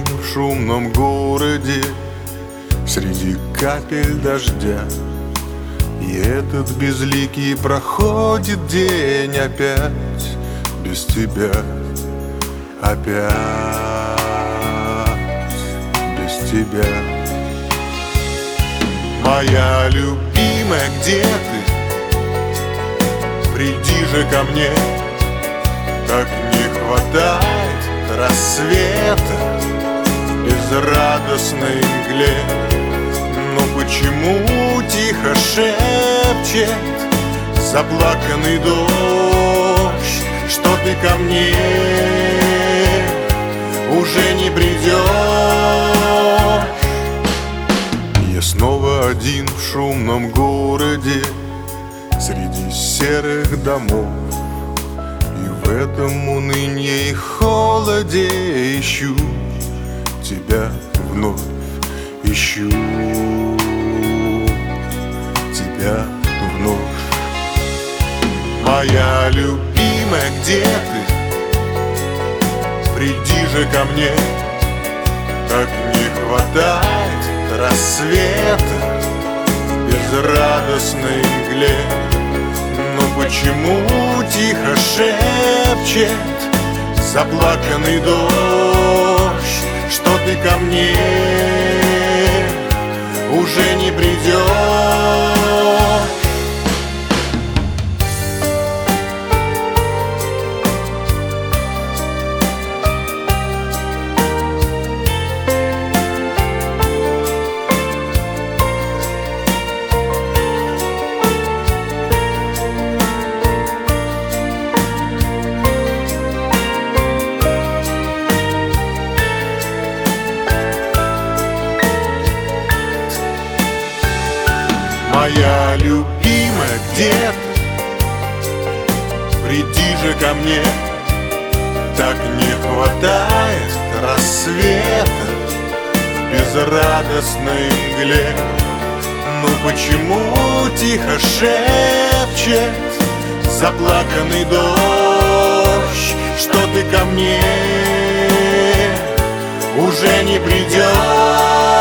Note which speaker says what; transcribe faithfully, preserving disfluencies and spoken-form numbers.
Speaker 1: один в шумном городе среди капель дождя. И этот безликий проходит день опять без тебя, опять без тебя. Моя любимая, где ты? Приди же ко мне. Так не хватает рассвета в безрадостной мгле. Но почему тихо шепчет заплаканный дождь, что ты ко мне уже не придешь? Я снова один в шумном городе среди серых домов, и в этом унынье и холоде ищу тебя вновь, ищу тебя вновь. Моя любимая, где ты? Приди же ко мне. Так не хватает рассвета в безрадостной мгле. Но почему тихо шепчет заплаканный дождь, что ты ко мне уже не придешь? Моя любимая, где ты? Приди же ко мне. Так не хватает рассвета в безрадостной мгле. Но почему тихо шепчет заплаканный дождь, что ты ко мне уже не придешь?